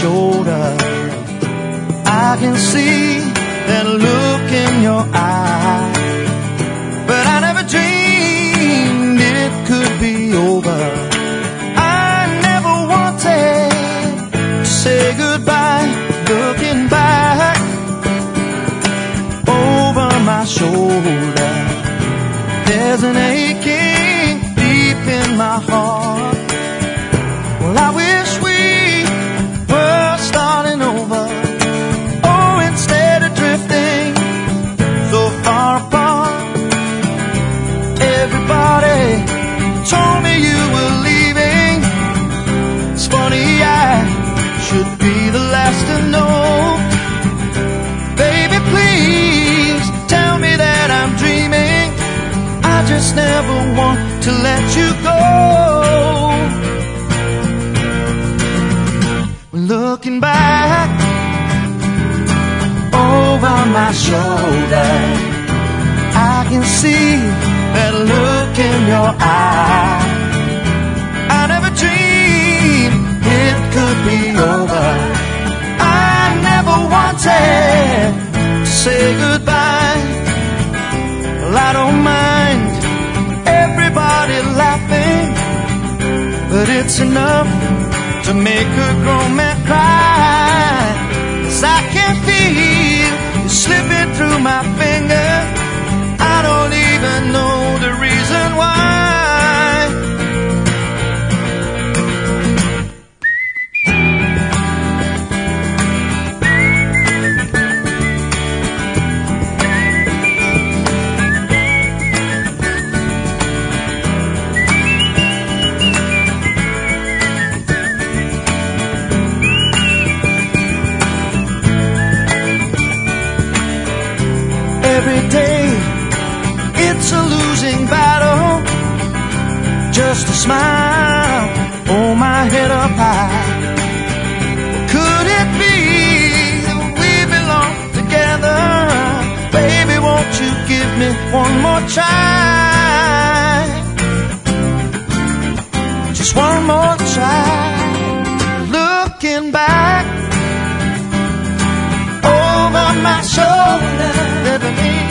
shoulder. I can see that look in your eye, but I never dreamed it could be over. I never wanted to say goodbye. Looking back over my shoulder, there's an aching deep in my heart. Well, I wish we were starting over. Oh, instead of drifting so far apart. Everybody told me you were leaving. It's funny, I should be the last to know. Baby, please tell me that I'm dreaming. I just never want to let you go. Looking back over my shoulder, I can see that look in your eye. I never dreamed it could be over. I never wanted to say goodbye. Well, I don't mind everybody laughing, but it's enough to make a grown man cry. 'Cause I can feel you slipping through my fingers. I don't even know the reason why. Every day it's a losing battle. Just a smile, hold my head up high. Could it be that we belong together? Baby, won't you give me one more try? Just one more try. Looking back over my shoulder, never